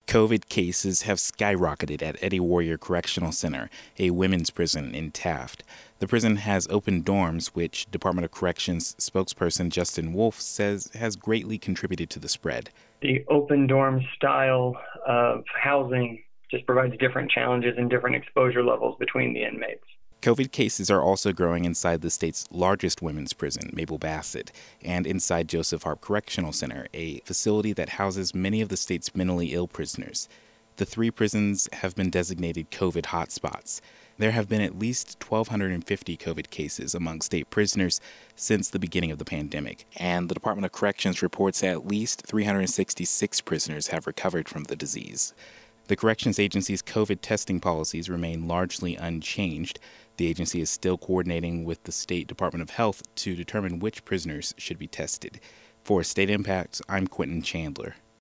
COVID cases have skyrocketed at Eddie Warrior Correctional Center, a women's prison in Taft. The prison has open dorms, which Department of Corrections spokesperson Justin Wolf says has greatly contributed to the spread. The open dorm style of housing just provides different challenges and different exposure levels between the inmates. COVID cases are also growing inside the state's largest women's prison, Mabel Bassett, and inside Joseph Harp Correctional Center, a facility that houses many of the state's mentally ill prisoners. The three prisons have been designated COVID hotspots. There have been at least 1,250 COVID cases among state prisoners since the beginning of the pandemic, and the Department of Corrections reports at least 366 prisoners have recovered from the disease. The Corrections Agency's COVID testing policies remain largely unchanged. The agency is still coordinating with the State Department of Health to determine which prisoners should be tested. For State Impact, I'm Quentin Chandler.